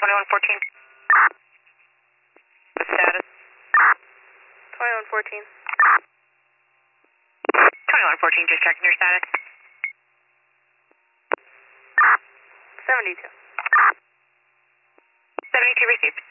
2114. The status? 2114. 2114, just checking your status. 72. 72 received.